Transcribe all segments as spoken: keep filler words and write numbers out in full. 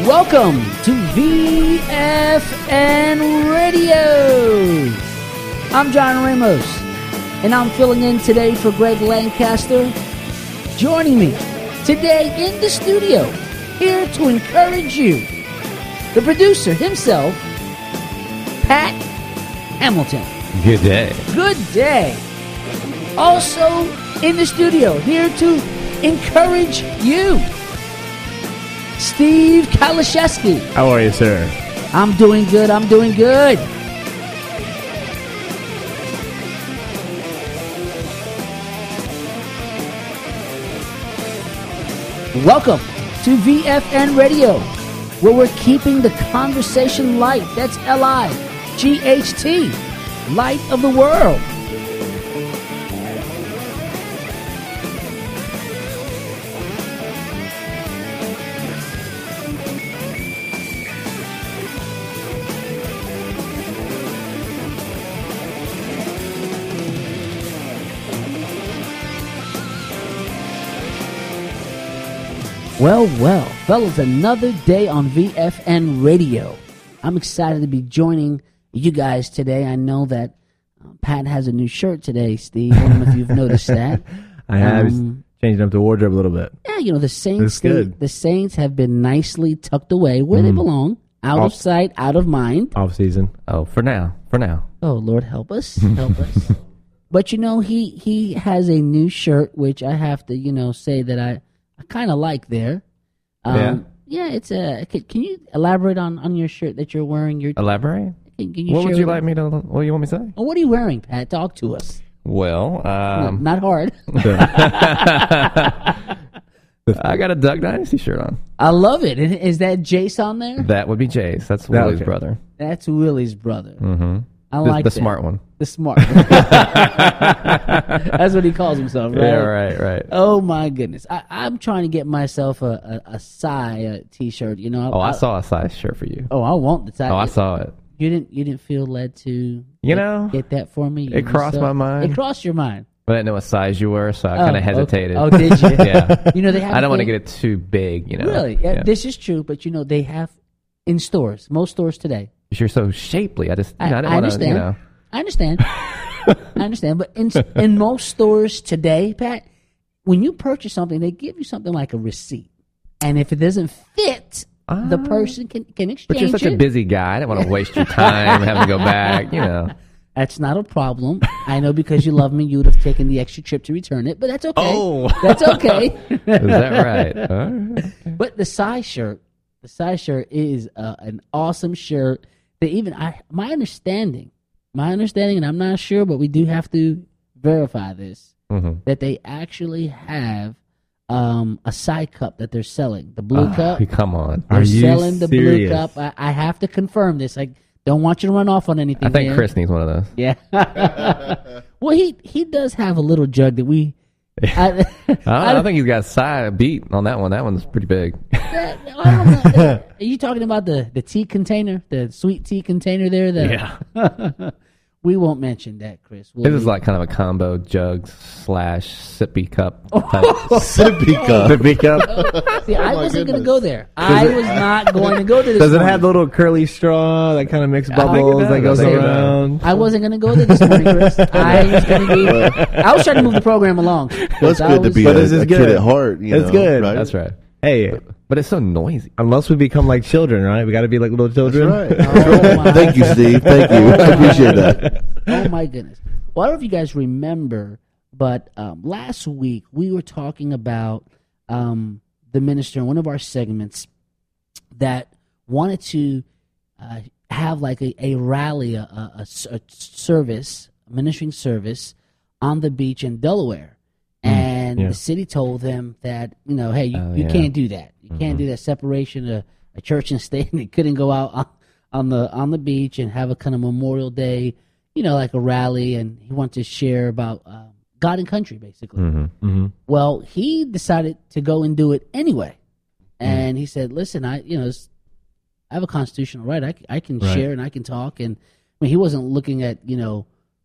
Welcome to V F N Radio. I'm John Ramos, and I'm filling in today for Greg Lancaster. Joining me today in the studio, here to encourage you, the producer himself, Pat Hamilton. Good day. Good day. Also in the studio, here to encourage you, Steve Kaliszewski. How are you, sir? I'm doing good. I'm doing good. Welcome to V F N Radio, where we're keeping the conversation light. That's L I G H T, light of the world. Well, well, fellas, another day on V F N Radio. I'm excited to be joining you guys today. I know that uh, Pat has a new shirt today, Steve. I don't know if you've noticed that. I have Um, changed up the wardrobe a little bit. Yeah, you know, the Saints, Looks good. The, the Saints have been nicely tucked away where they belong, out of Off- sight, out of mind. Off season. Oh, for now. For now. Oh, Lord, help us. Help us. But, you know, he, he has a new shirt, which I have to, you know, say that I, I kind of like there. Um, yeah? Yeah, it's a... Can, can you elaborate on, on your shirt that you're wearing? Your, Elaborate? can, can you What share would you with- like me to... What do you want me to say? Oh, what are you wearing, Pat? Talk to us. Well, um, Not hard. I got a Duck Dynasty shirt on. I love it. And is that Jace on there? That would be Jace. That's That- Willie's okay. brother. That's Willie's brother. Mm-hmm. I The, like the that. smart one. The smart. That's what he calls himself, right? Yeah, right, right. Oh my goodness! I, I'm trying to get myself a a, a Psy uh, T-shirt. You know. Oh, I saw a size shirt for you. Oh, I want the Psy. Oh, I saw it. You didn't. You didn't feel led to. You get, know, get that for me. it crossed yourself? my mind. It crossed your mind. But I didn't know what size you were, so I Oh, kind of okay. hesitated. Oh, did you? Yeah. You know they have. I don't want to thing- get it too big, you know. Really, yeah, Yeah. this is true. But you know they have in stores, most stores today. You're so shapely. I just, you I, know, I didn't I want to, understand. you know. I understand. I understand. But in in most stores today, Pat, when you purchase something, they give you something like a receipt, and if it doesn't fit, the person can can exchange But you're such it. a busy guy. I didn't want to waste your time having to go back, you know. That's not a problem. I know because you love me, you would have taken the extra trip to return it, but that's okay. Oh. That's okay. Is that right? All right. But the size shirt, the size shirt is uh, an awesome shirt. That even I, my understanding, my understanding, and I'm not sure, but we do have to verify this. Mm-hmm. That they actually have um, a side cup that they're selling, the blue Oh, cup. come on. They're Are you selling the blue serious? cup. I, I have to confirm this. I don't want you to run off on anything. I think here. Chris needs one of those. Yeah. Well, he he does have a little jug that we. I, I, don't know, I- I think he's got a side beat on that one. That one's pretty big. I don't know. Are you talking about the, the tea container, the sweet tea container there? That, we won't mention that, Chris. We'll This is leave- like kind of a combo jug slash sippy cup Oh. type. Sippy cup. The big cup. See, I my wasn't going to goodness. go there. I was not going to go to this. Does it morning. have the little curly straw that kind of makes think it bubbles does. that goes I think it does. around? I wasn't going to go there this morning, Chris. I was going to be. I was trying to move the program along. Well, it's I good to was- be But a, this is a good. kid at heart. You It's know, good. Right? That's right. Hey, But it's so noisy. unless we become like children, right? We got to be like little children. That's right. Oh, my Thank you, Steve. Thank you. I appreciate that. Oh my goodness! Well, I don't know if you guys remember, but um, last week we were talking about um, the minister in one of our segments that wanted to uh, have like a, a rally, a, a, a s- a service, a ministering service on the beach in Delaware. And yeah. the city told them that, you know, hey, you, Oh, you yeah. can't do that. You can't do that separation of a church and state. And they couldn't go out on, on the on the beach and have a kind of Memorial Day, you know, like a rally. And he wanted to share about uh, God and country, basically. Mm-hmm. Mm-hmm. Well, he decided to go and do it anyway. And he said, listen, I, you know, it's- I have a constitutional right. I, c- I can Right. share and I can talk. And I mean, he wasn't looking at, you know,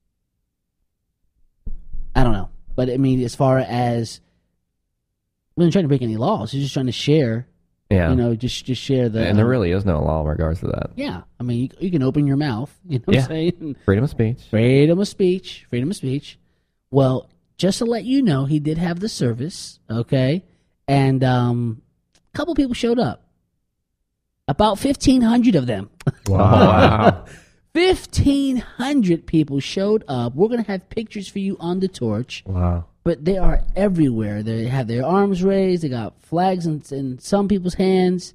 I don't know. But I mean, as far as, he wasn't trying to break any laws. He was just trying to share Yeah. You know, just just share the. And there um, really is no law in regards to that. Yeah, I mean, you, you can open your mouth. You know what Yeah. I'm saying? Freedom of speech. Freedom of speech. Freedom of speech. Well, just to let you know, he did have the service, okay? And um, a couple people showed up. About fifteen hundred of them. Oh, wow. fifteen hundred people showed up. We're going to have pictures for you on the torch. Wow. But they are everywhere. They have their arms raised. They got flags in, in some people's hands.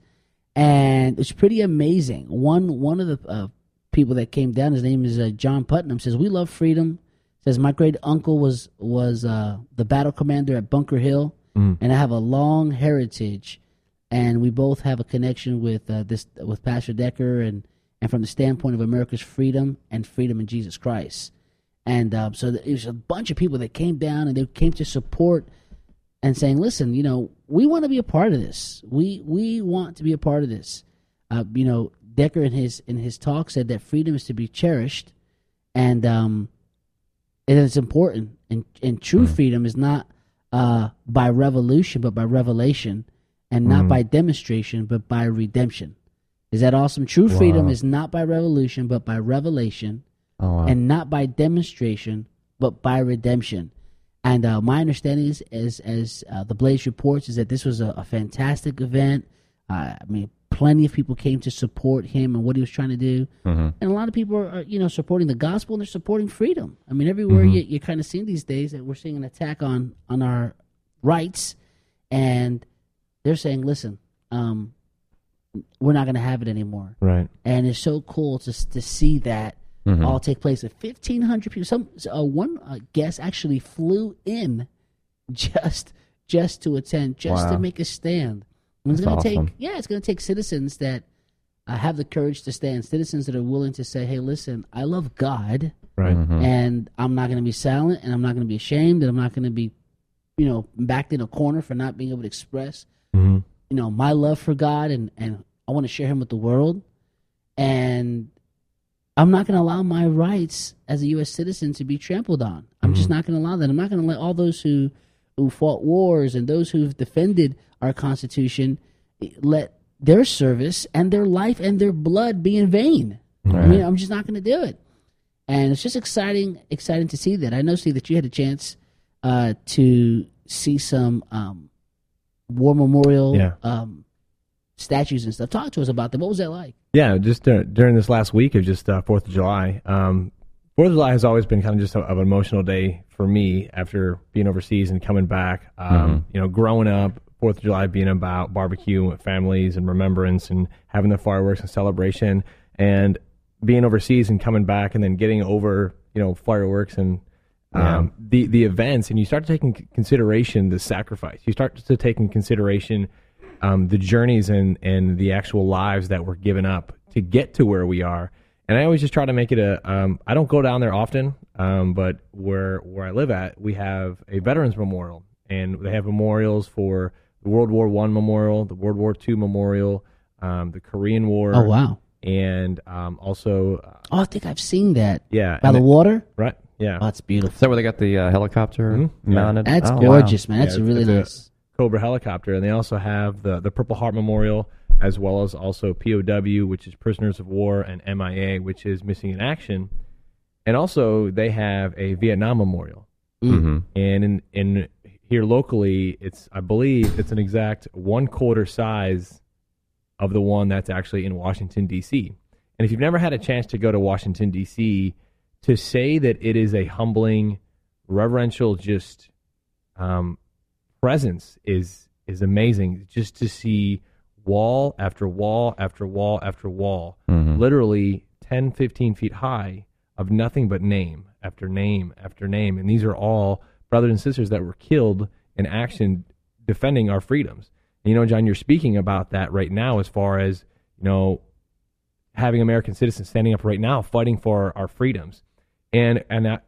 And it's pretty amazing. One one of the uh, people that came down, his name is uh, John Putnam, says, we love freedom. Says, my great uncle was, was uh, the battle commander at Bunker Hill. Mm. And I have a long heritage. And we both have a connection with uh, this with Pastor Decker and, and from the standpoint of America's freedom and freedom in Jesus Christ. And um, so it was a bunch of people that came down and they came to support and saying, listen, you know, we want to be a part of this. We we want to be a part of this. Uh, you know, Decker in his in his talk said that freedom is to be cherished and um, it is important. And, and true Mm. freedom is not uh, by revolution, but by revelation, and not Mm. by demonstration, but by redemption. Is that awesome? True freedom Wow. is not by revolution, but by revelation, Oh, wow. and not by demonstration, but by redemption. And uh, my understanding is, as as uh, the Blaze reports, is that this was a, a fantastic event. Uh, I mean, plenty of people came to support him and what he was trying to do, Mm-hmm. and a lot of people are, you know, supporting the gospel and they're supporting freedom. I mean, everywhere Mhm. you, you're kind of seeing these days that we're seeing an attack on on our rights, and they're saying, "Listen, um, we're not going to have it anymore." Right. And it's so cool to to see that Mhm. all take place. At fifteen hundred people. Some uh, one uh, guest actually flew in just just to attend, just to Wow. make a stand. And it's That's going to awesome. take yeah, it's going to take citizens that uh, have the courage to stand, citizens that are willing to say, "Hey, listen, I love God, Right. Mhm. and I'm not going to be silent, and I'm not going to be ashamed, and I'm not going to be, you know, backed in a corner for not being able to express, Mm-hmm. you know, my love for God, and and I want to share Him with the world, and I'm not going to allow my rights as a U S citizen to be trampled on. I'm just Mhm. not going to allow that. I'm not going to let all those who who fought wars and those who've defended our Constitution let their service and their life and their blood be in vain. I Right. mean, I'm just not going to do it. And it's just exciting, exciting to see that. I know, Steve, that you had a chance uh, to see some um, war memorial Yeah. um, statues and stuff. Talk to us about them. What was that like? Yeah, just dur- during this last week of just uh, Fourth of July. Um, Fourth of July has always been kind of just a, of an emotional day for me after being overseas and coming back. Um, You know, growing up, Fourth of July being about barbecue with families and remembrance and having the fireworks and celebration, and being overseas and coming back and then getting over, you know, fireworks and um, the the events, and you start to take in consideration the sacrifice. You start to take in consideration um, the journeys and and the actual lives that were given up to get to where we are. And I always just try to make it a. Um, I don't go down there often, um, but where where I live at, we have a veterans memorial, and they have memorials for the World War One memorial, the World War Two memorial, um, the Korean War. Oh, wow. And um, also, uh, Oh, I think I've seen that. yeah, By and the it- water? right, yeah, Oh, that's beautiful. Is that where they got the uh, helicopter Mhm. Yeah. mounted? That's Oh, wow. gorgeous, man. That's Yeah, really it's a- nice. Cobra helicopter, and they also have the the Purple Heart Memorial, as well as also P O W, which is Prisoners of War, and M I A, which is Missing in Action, and also they have a Vietnam Memorial. Mhm. And in in here locally, it's I believe it's an exact one quarter size of the one that's actually in Washington D C. And if you've never had a chance to go to Washington D C, to say that it is a humbling, reverential, just um, presence is is amazing. Just to see wall after wall after wall after wall, Mhm. literally ten, fifteen feet high, of nothing but name after name after name. And these are all brothers and sisters that were killed in action defending our freedoms. And, you know, John, you're speaking about that right now as far as, you know, having American citizens standing up right now fighting for our freedoms. And and that,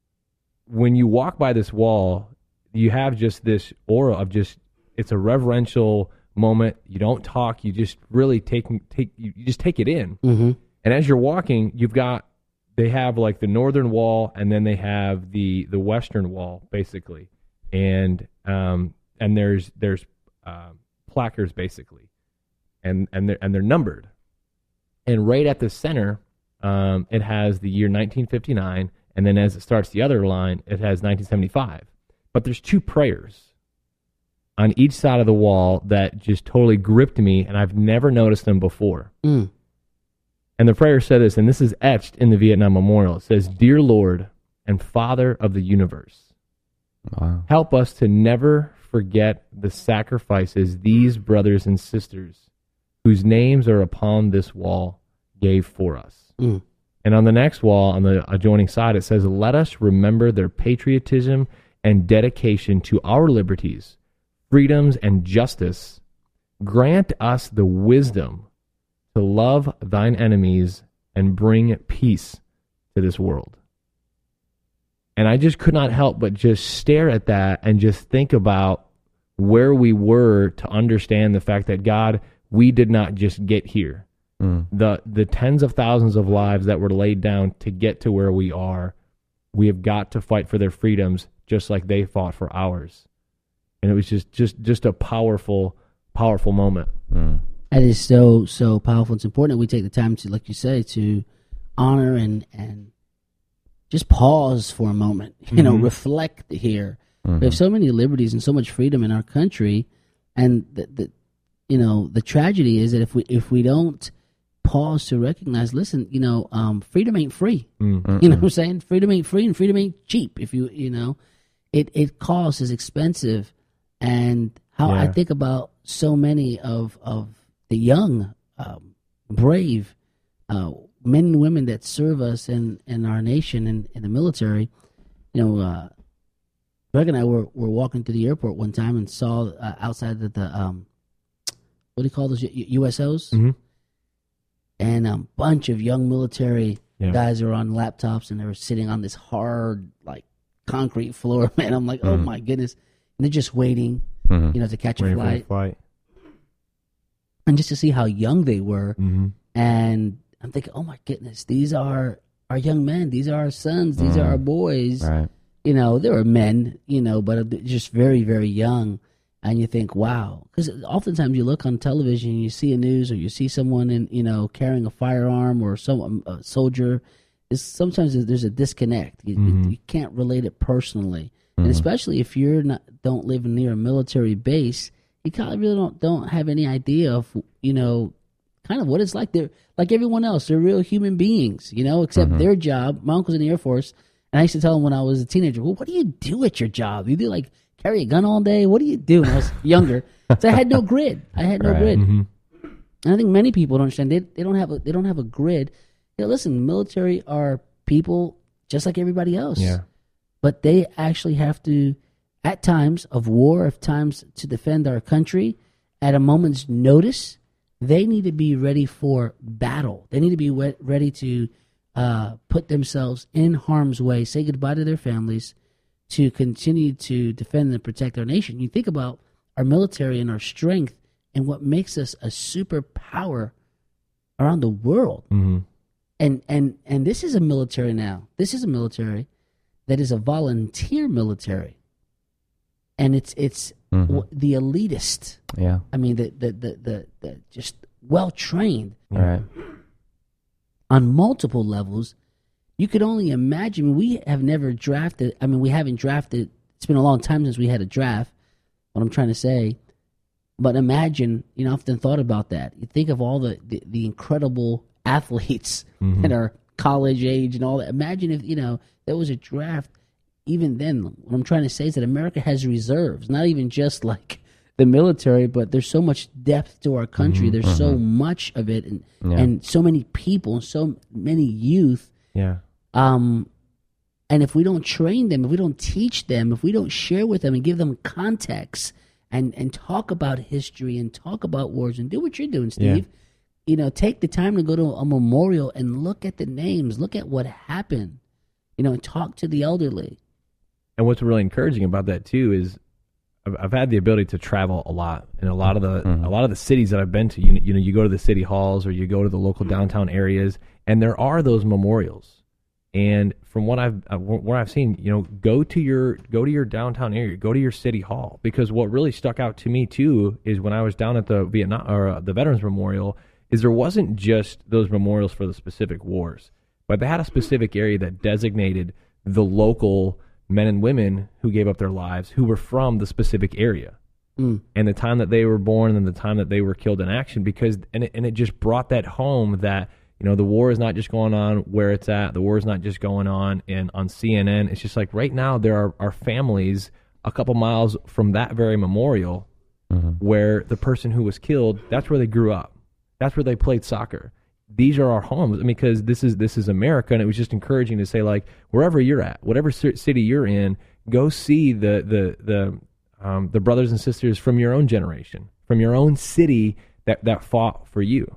when you walk by this wall, you have just this aura of just, it's a reverential moment. You don't talk. You just really take, take you you just take it in. Mm-hmm. And as you're walking, you've got, they have like the northern wall, and then they have the, the western wall, basically. And um and there's there's uh, placards, basically. and and they're and they're numbered. And right at the center, um, it has the year nineteen fifty-nine, and then as it starts the other line, it has nineteen seventy-five. But there's two prayers on each side of the wall that just totally gripped me, and I've never noticed them before. Mm. And the prayer said this, and this is etched in the Vietnam Memorial. It says, "Dear Lord and Father of the universe, Wow. help us to never forget the sacrifices these brothers and sisters whose names are upon this wall gave for us." Mm. And on the next wall, on the adjoining side, it says, "Let us remember their patriotism and dedication to our liberties, freedoms, and justice. Grant us the wisdom to love thine enemies and bring peace to this world." And I just could not help but just stare at that and just think about where we were to understand the fact that, God, we did not just get here. Mm. The the tens of thousands of lives that were laid down to get to where we are, we have got to fight for their freedoms just like they fought for ours. And it was just just, just a powerful, powerful moment. Mm. That is so, so powerful. It's important that we take the time to, like you say, to honor and, and just pause for a moment, you know, Mhm. reflect here. Mhm. We have so many liberties and so much freedom in our country. And the, the, you know, the tragedy is that if we, if we don't pause to recognize, listen, you know, um, freedom ain't free. Mm. You know what I'm saying? Freedom ain't free and freedom ain't cheap. If you, you know, it, it costs, is expensive. And how I Yeah. think about so many of, of the young, um, brave, uh, men and women that serve us in, in our nation and in the military. You know, uh, Greg and I were, were walking through the airport one time and saw uh, outside of the, um, what do you call those, U- U S Os? Mhm. And a bunch of young military Yeah. guys are on laptops and they were sitting on this hard, like, concrete floor, man. I'm like, oh Mhm. my goodness. And they're just waiting, Mhm. you know, to catch a Waiting for the flight. flight. And just to see how young they were. Mm-hmm. And I'm thinking, oh my goodness, these are our young men. These are our sons. These Mm. are our boys. Right. You know, there were men, you know, but just very, very young. And you think, wow. Because oftentimes you look on television and you see a news or you see someone, in, you know, carrying a firearm or some a soldier. It's, sometimes there's a disconnect. You, Mhm. you, you can't relate it personally. And especially if you're not don't live near a military base, you kind of really don't don't have any idea of, you know, kind of what it's like. They're like everyone else. They're real human beings, you know, except Mhm. their job. My uncle's in the Air Force, and I used to tell him when I was a teenager, well, what do you do at your job? You do like carry a gun all day? What do you do? When I was younger, so I had no grid. I had no Right. grid. Mm-hmm. And I think many people don't understand. They they don't have a they don't have a grid. You know, listen, military are people just like everybody else. Yeah. But they actually have to, at times of war, at times to defend our country, at a moment's notice, they need to be ready for battle. They need to be we- ready to uh, put themselves in harm's way, say goodbye to their families, to continue to defend and protect our nation. You think about our military and our strength and what makes us a superpower around the world. Mm-hmm. And and and this is a military now. This is a military that is a volunteer military, and it's it's Mhm. w- the elitist. Yeah. I mean, the the the the, the just well trained Right. on multiple levels. You could only imagine. We have never drafted. I mean, we haven't drafted. It's been a long time since we had a draft. What I'm trying to say, but imagine. You know, I've often thought about that. You think of all the the, the incredible athletes Mhm. that are college age and all that. Imagine if, you know, there was a draft. Even then, what I'm trying to say is that America has reserves, not even just like the military, but there's so much depth to our country. There's so much of it, and Yeah. and so many people, and so many youth. Yeah. Um, and if we don't train them, if we don't teach them, if we don't share with them and give them context and and talk about history and talk about wars and do what you're doing, Steve. Yeah. You know, take the time to go to a memorial and look at the names, look at what happened, you know, and talk to the elderly. And what's really encouraging about that too is I've, I've had the ability to travel a lot, and a lot of the Mhm. a lot of the cities that I've been to. You, you know, you go to the city halls or you go to the local downtown areas, and there are those memorials. And for from what I've uh, where I've seen, you know, go to your go to your downtown area, go to your city hall, because what really stuck out to me too is when I was down at the Vietnam or uh, the Veterans Memorial, is there wasn't just those memorials for the specific wars, but they had a specific area that designated the local men and women who gave up their lives who were from the specific area. Mm. And the time that they were born and the time that they were killed in action, because and it, and it just brought that home that, you know, the war is not just going on where it's at. The war is not just going on in on C N N. It's just like right now there are, are families a couple miles from that very memorial mm-hmm. where the person who was killed, that's where they grew up. That's where they played soccer. These are our homes. I mean, because this is this is America, and it was just encouraging to say, like, wherever you're at, whatever city you're in, go see the the the um, the brothers and sisters from your own generation, from your own city that, that fought for you.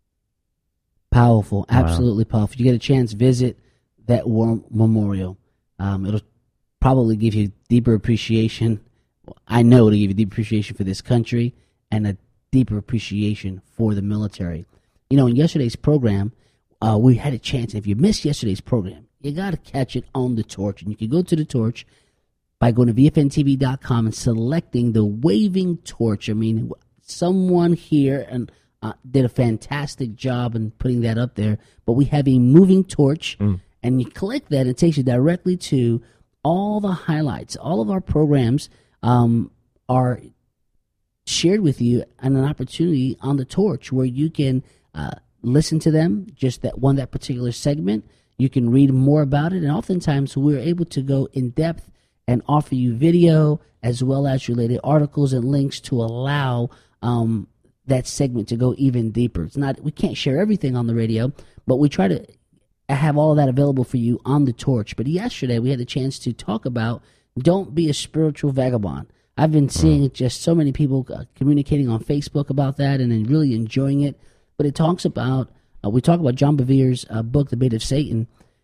Powerful, absolutely wow. powerful. You get a chance, visit that war memorial. Um, it'll probably give you deeper appreciation. I know it'll give you deep appreciation for this country and a deeper appreciation for the military. You know, in yesterday's program, uh, we had a chance. If you missed yesterday's program, you got to catch it on the Torch. And you can go to the Torch by going to V F N T V dot com and selecting the waving torch. I mean, someone here and uh, did a fantastic job in putting that up there. But we have a moving torch, mm. and you click that, and it takes you directly to all the highlights. All of our programs um, are shared with you and an opportunity on the Torch where you can uh, listen to them, just that one, that particular segment. You can read more about it, and oftentimes we're able to go in depth and offer you video as well as related articles and links to allow um, that segment to go even deeper. It's not, we can't share everything on the radio, but we try to have all of that available for you on the Torch. But yesterday we had the chance to talk about don't be a spiritual vagabond. I've been seeing just so many people uh, communicating on Facebook about that and then really enjoying it. But it talks about, uh, we talk about John Bevere's uh, book, The Bait of Satan,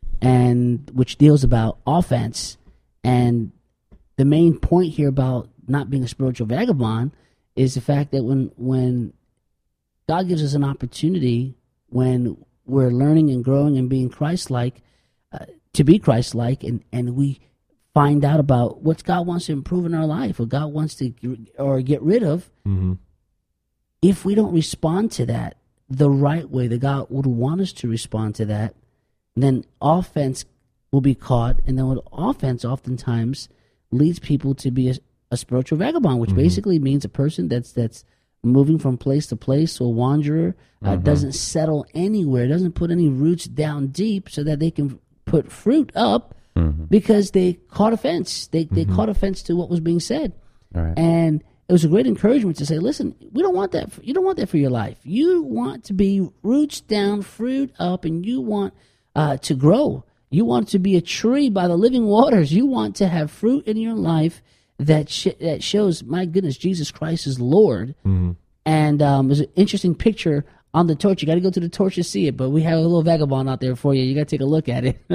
and which deals about offense. And the main point here about not being a spiritual vagabond is the fact that when when God gives us an opportunity, when we're learning and growing and being Christ-like, uh, to be Christ-like, and, and we find out about what God wants to improve in our life, what God wants to or get rid of, mm-hmm. if we don't respond to that the right way that God would want us to respond to that, then offense will be caught, and then what offense oftentimes leads people to be a, a spiritual vagabond, which mm-hmm. basically means a person that's that's moving from place to place, so a wanderer, uh, mm-hmm. doesn't settle anywhere, doesn't put any roots down deep so that they can put fruit up, mm-hmm. because they caught offense. They they mm-hmm. caught offense to what was being said. Right. And it was a great encouragement to say, listen, we don't want that. For, you don't want that for your life. You want to be roots down, fruit up, and you want uh, to grow. You want to be a tree by the living waters. You want to have fruit in your life that sh- that shows, my goodness, Jesus Christ is Lord. Mm-hmm. And um, there's an interesting picture on the Torch. You got to go to the Torch to see it, but we have a little vagabond out there for you. You got to take a look at it.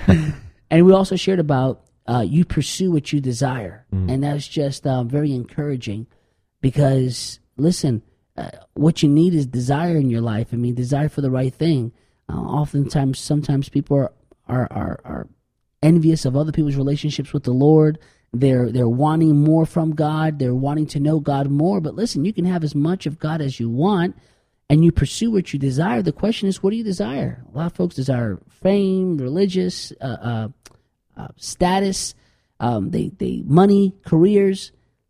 And we also shared about uh, you pursue what you desire. Mm. And that's just uh, very encouraging because, listen, uh, what you need is desire in your life. I mean, desire for the right thing. Uh, oftentimes, sometimes people are, are, are, are envious of other people's relationships with the Lord. They're, they're wanting more from God. They're wanting to know God more. But listen, you can have as much of God as you want, and you pursue what you desire. The question is, what do you desire? A lot of folks desire fame, religious, uh, uh, uh, status, um, they, they money, careers.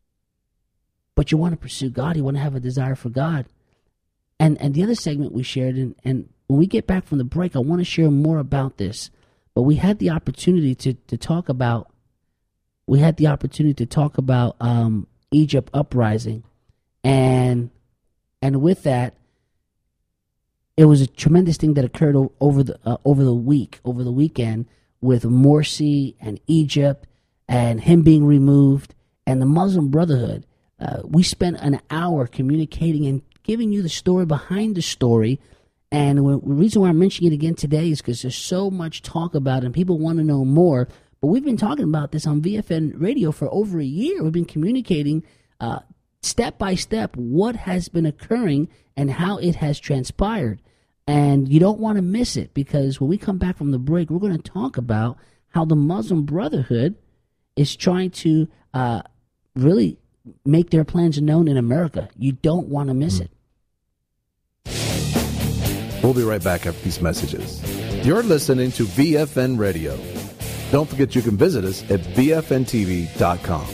But you want to pursue God. You want to have a desire for God. And and the other segment we shared, and, and when we get back from the break, I want to share more about this. But we had the opportunity to, to talk about, we had the opportunity to talk about um, Egypt uprising. And and with that, it was a tremendous thing that occurred o- over the uh, over the week, over the weekend, with Morsi and Egypt and him being removed and the Muslim Brotherhood. Uh, we spent an hour communicating and giving you the story behind the story. And the reason why I'm mentioning it again today is because there's so much talk about it and people want to know more. But we've been talking about this on V F N Radio for over a year. We've been communicating uh, step by step what has been occurring and how it has transpired. And you don't want to miss it, because when we come back from the break, we're going to talk about how the Muslim Brotherhood is trying to uh, really make their plans known in America. You don't want to miss mm. it. We'll be right back after these messages. You're listening to V F N Radio. Don't forget you can visit us at V F N T V dot com.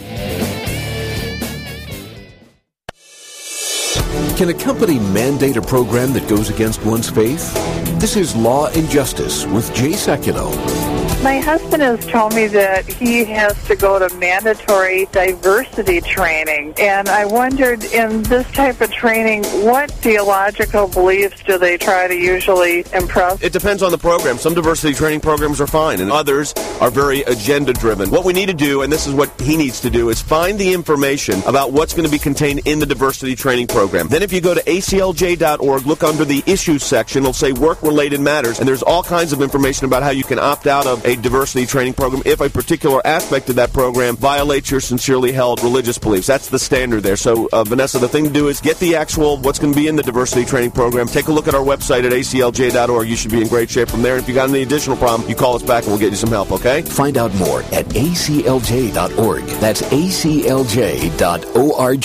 Can a company mandate a program that goes against one's faith? This is Law and Justice with Jay Sekulow. My husband has told me that he has to go to mandatory diversity training, and I wondered, in this type of training, what theological beliefs do they try to usually impress? It depends on the program. Some diversity training programs are fine, and others are very agenda-driven. What we need to do, and this is what he needs to do, is find the information about what's going to be contained in the diversity training program. Then if you go to A C L J dot org, look under the issues section, it'll say work-related matters, and there's all kinds of information about how you can opt out of a diversity training program if a particular aspect of that program violates your sincerely held religious beliefs. That's the standard there. So, uh, Vanessa, the thing to do is get the actual what's going to be in the diversity training program. Take a look at our website at A C L J dot org. You should be in great shape from there. If you got any additional problem, you call us back and we'll get you some help, okay? Find out more at A C L J dot org. That's A C L J dot org.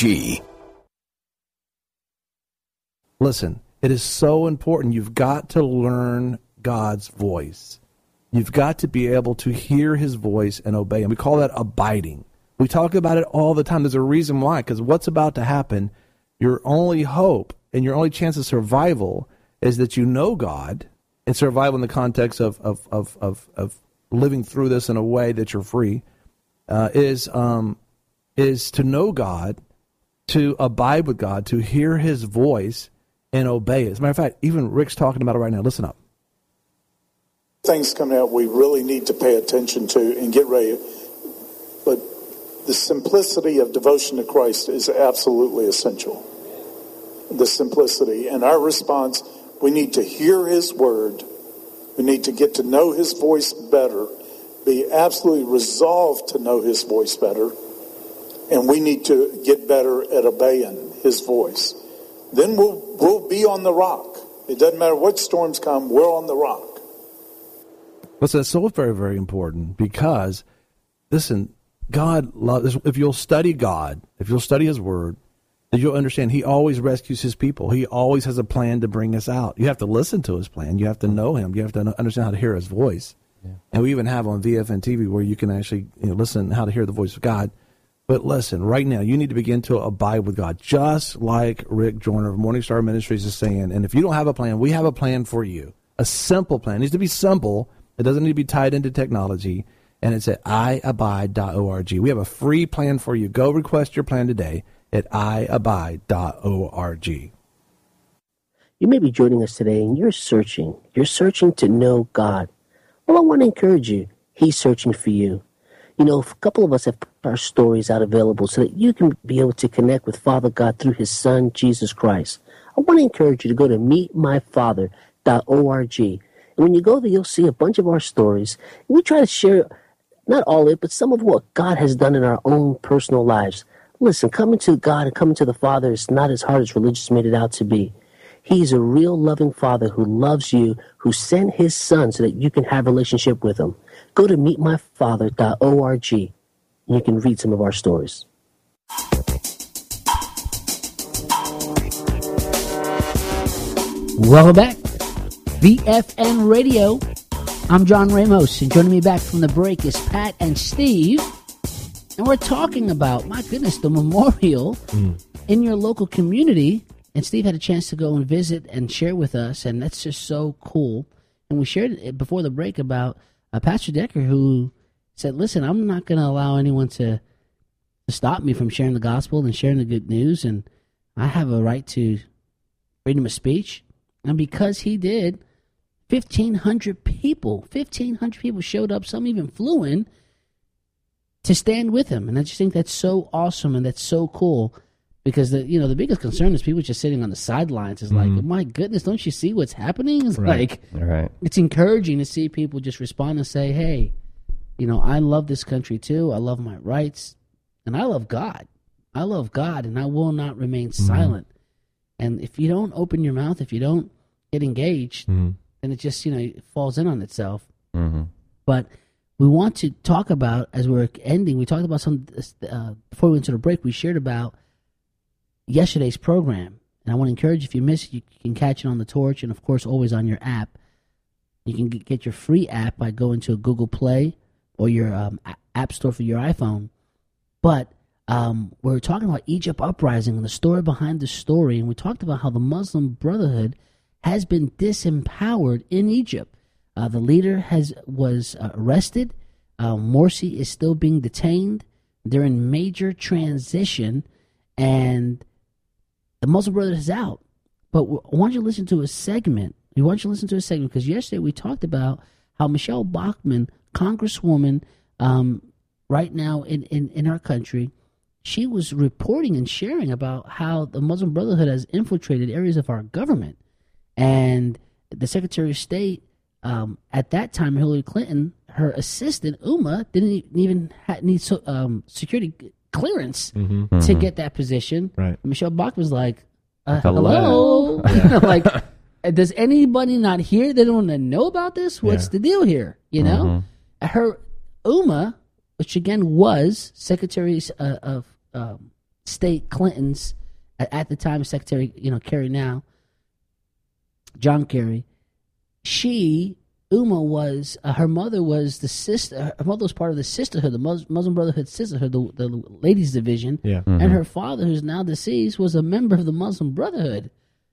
Listen, it is so important. You've got to learn God's voice. You've got to be able to hear his voice and obey him. We call that abiding. We talk about it all the time. There's a reason why, because what's about to happen, your only hope and your only chance of survival is that you know God, and survival in the context of of of of, of living through this in a way that you're free, uh, is um, is to know God, to abide with God, to hear his voice and obey it. As a matter of fact, even Rick's talking about it right now. Listen up. Things coming out we really need to pay attention to and get ready. But the simplicity of devotion to Christ is absolutely essential. The simplicity. And our response, we need to hear his word. We need to get to know his voice better. Be absolutely resolved to know his voice better. And we need to get better at obeying his voice. Then we'll, we'll be on the rock. It doesn't matter what storms come, we're on the rock. Listen, it's so very, very important because, listen, God loves, if you'll study God, if you'll study his word, then you'll understand he always rescues his people. He always has a plan to bring us out. You have to listen to his plan. You have to know him. You have to understand how to hear his voice. Yeah. And we even have on V F N T V where you can actually you know, listen how to hear the voice of God. But listen, right now, you need to begin to abide with God, just like Rick Joyner of Morning Star Ministries is saying. And if you don't have a plan, we have a plan for you. A simple plan. It needs to be simple. It doesn't need to be tied into technology. And it's at I abide dot org. We have a free plan for you. Go request your plan today at I abide dot org. You may be joining us today and you're searching. You're searching to know God. Well, I want to encourage you. He's searching for you. You know, a couple of us have put our stories out available so that you can be able to connect with Father God through his son, Jesus Christ. I want to encourage you to go to meet my father dot org. And when you go there, you'll see a bunch of our stories. We try to share, not all of it, but some of what God has done in our own personal lives. Listen, coming to God and coming to the Father is not as hard as religious made it out to be. He's a real loving Father who loves you, who sent his son so that you can have a relationship with him. Go to meet my father dot org and you can read some of our stories. Welcome back. V F N Radio. I'm John Ramos, and joining me back from the break is Pat and Steve. And we're talking about, my goodness, the memorial mm. in your local community. And Steve had a chance to go and visit and share with us, and that's just so cool. And we shared it before the break about uh, Pastor Decker, who said, listen, I'm not going to allow anyone to, to stop me from sharing the gospel and sharing the good news, and I have a right to freedom of speech. And because he did, fifteen hundred people, fifteen hundred people showed up, some even flew in, to stand with him. And I just think that's so awesome and that's so cool. Because the you know the biggest concern is people just sitting on the sidelines. Is like, mm-hmm. my goodness, don't you see what's happening? It's right. like, right. It's encouraging to see people just respond and say, hey, you know, I love this country too. I love my rights, and I love God. I love God, and I will not remain mm-hmm. silent. And if you don't open your mouth, if you don't get engaged, mm-hmm. then it just you know it falls in on itself. Mm-hmm. But we want to talk about, as we're ending, we talked about some, uh, before we went to the break, we shared about yesterday's program. And I want to encourage, if you miss it, you can catch it on the Torch and, of course, always on your app. You can get your free app by going to Google Play or your um, app store for your iPhone. But um, we're talking about Egypt Uprising and the story behind the story. And we talked about how the Muslim Brotherhood has been disempowered in Egypt. Uh, the leader has was uh, arrested. Uh, Morsi is still being detained. They're in major transition, and the Muslim Brotherhood is out. But I want you to listen to a segment. We want you to listen to a segment because yesterday we talked about how Michelle Bachmann, Congresswoman, um, right now in, in, in our country, she was reporting and sharing about how the Muslim Brotherhood has infiltrated areas of our government. And the Secretary of State, um, at that time, Hillary Clinton, her assistant, Uma, didn't even ha- need so, um, security clearance Mm-hmm. to Mhm. get that position. Right. Michelle Bachmann was like, uh, Hello. hello? You know, like, does anybody not hear? They don't want to know about this? What's Yeah. the deal here? You know? Mhm. Her, Uma, which again was Secretary uh, of um, State Clinton's, at, at the time, Secretary, you know, Kerry now, John Kerry, she, Uma was, uh, her mother was the sister, her mother was part of the sisterhood, the Mus- Muslim Brotherhood sisterhood, the, the ladies division. Yeah. Mhm. And her father, who's now deceased, was a member of the Muslim Brotherhood.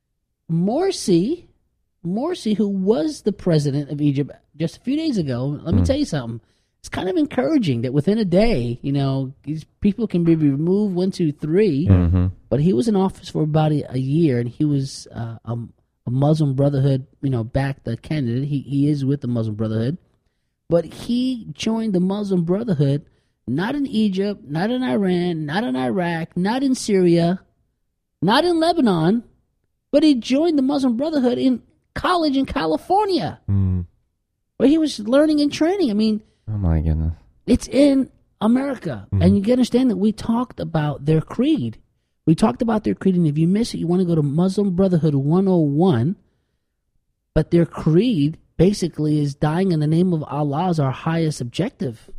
Morsi, Morsi, who was the president of Egypt just a few days ago, let me Mm. tell you something. It's kind of encouraging that within a day, you know, these people can be removed one, two, three. Mhm. But he was in office for about a, a year, and he was uh, a, a Muslim Brotherhood, you know, backed the candidate. He he is with the Muslim Brotherhood, but he joined the Muslim Brotherhood not in Egypt, not in Iran, not in Iraq, not in Syria, not in Lebanon, but he joined the Muslim Brotherhood in college in California, Mm. where he was learning and training. I mean, Oh my goodness. it's in America. Mhm. And you can understand that we talked about their creed. We talked about their creed, and if you miss it, you want to go to Muslim Brotherhood one oh one. But their creed basically is dying in the name of Allah is our highest objective.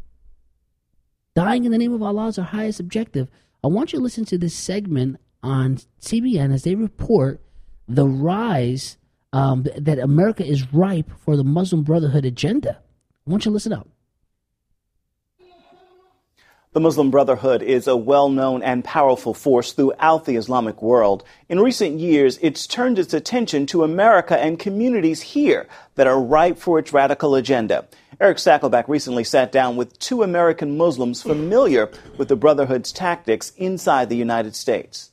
Dying in the name of Allah is our highest objective. I want you to listen to this segment on C B N as they report the rise um, th- that America is ripe for the Muslim Brotherhood agenda. I want you to listen up. The Muslim Brotherhood is a well-known and powerful force throughout the Islamic world. In recent years, it's turned its attention to America and communities here that are ripe for its radical agenda. Eric Stakelback recently sat down with two American Muslims familiar with the Brotherhood's tactics inside the United States.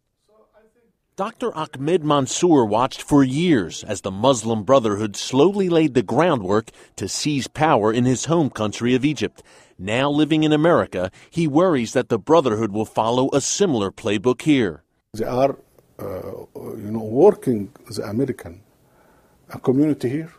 Doctor Ahmed Mansour watched for years as the Muslim Brotherhood slowly laid the groundwork to seize power in his home country of Egypt. Now living in America, he worries that the Brotherhood will follow a similar playbook here. They are, uh, you know, working the American community here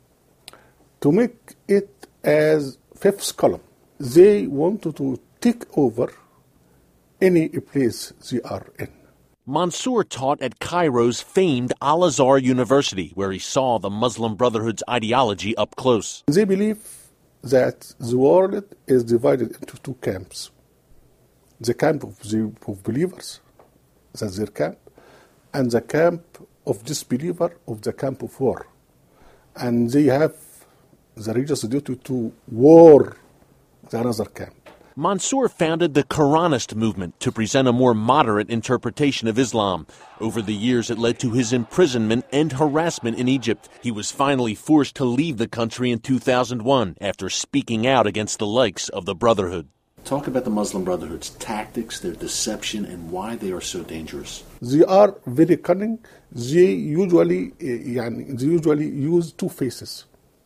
to make it as fifth column. They wanted to take over any place they are in. Mansour taught at Cairo's famed Al-Azhar University, where he saw the Muslim Brotherhood's ideology up close. They believe that the world is divided into two camps. The camp of the of believers, that's their camp, and the camp of disbeliever, of the camp of war. And they have the religious duty to war the another camp. Mansour founded the Quranist movement to present a more moderate interpretation of Islam. Over the years, it led to his imprisonment and harassment in Egypt. He was finally forced to leave the country in two thousand one after speaking out against the likes of the Brotherhood. Talk about the Muslim Brotherhood's tactics, their deception, and why they are so dangerous. They are very cunning. They usually, uh, they usually use two faces.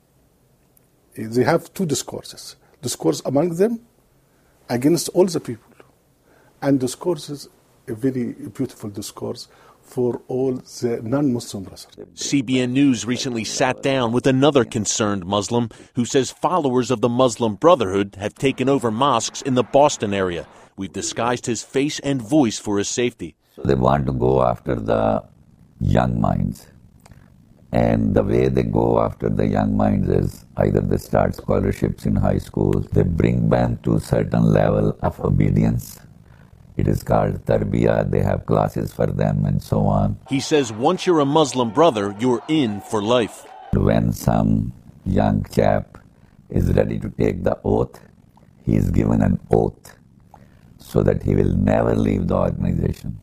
They have two discourses. Discourse among them against all the people. And discourse is a very beautiful discourse for all the non-Muslim brothers. C B N News recently sat down with another concerned Muslim who says followers of the Muslim Brotherhood have taken over mosques in the Boston area. We've disguised his face and voice for his safety. So they want to go after the young minds. And the way they go after the young minds is either they start scholarships in high schools, they bring them to a certain level of obedience. It is called tarbiyah. They have classes for them and so on. He says once you're a Muslim brother, you're in for life. When some young chap is ready to take the oath, he is given an oath so that he will never leave the organization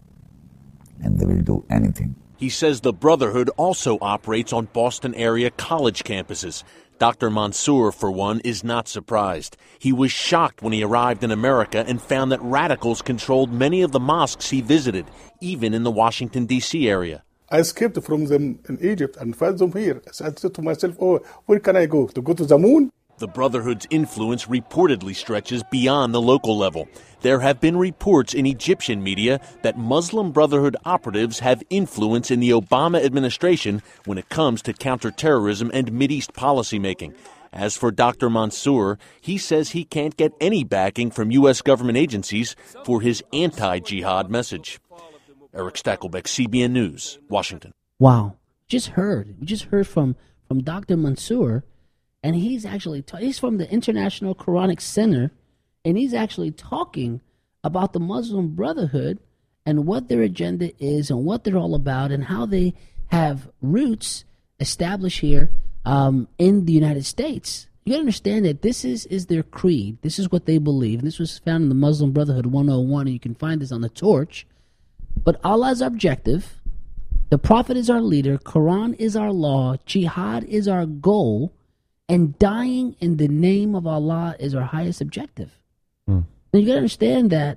and they will do anything. He says the Brotherhood also operates on Boston area college campuses. Doctor Mansour, for one, is not surprised. He was shocked when he arrived in America and found that radicals controlled many of the mosques he visited, even in the Washington, D C area. I escaped from them in Egypt and found them here. So I said to myself, oh, where can I go? To go to the moon? The Brotherhood's influence reportedly stretches beyond the local level. There have been reports in Egyptian media that Muslim Brotherhood operatives have influence in the Obama administration when it comes to counterterrorism and Mideast policymaking. As for Doctor Mansour, he says he can't get any backing from U S government agencies for his anti-jihad message. Eric Stakelbeck, C B N News, Washington. Wow. Just heard. We just heard from, from Doctor Mansour. And he's actually, ta- he's from the International Quranic Center, and he's actually talking about the Muslim Brotherhood and what their agenda is and what they're all about and how they have roots established here um, in the United States. You got to understand that this is, is their creed. This is what they believe. And this was found in the Muslim Brotherhood one oh one, and you can find this on the torch. But Allah is our objective. The Prophet is our leader. Quran is our law. Jihad is our goal. And dying in the name of Allah is our highest objective. Mm. Now you got to understand that